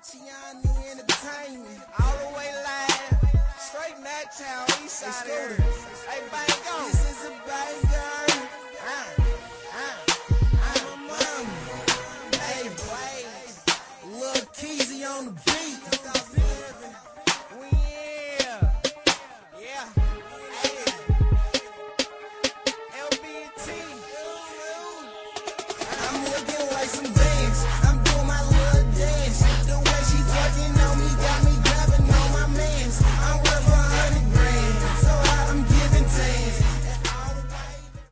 Tiani Entertainment, all the way live, straight Nuttown, east side area. Hey, bang on. This is a baby.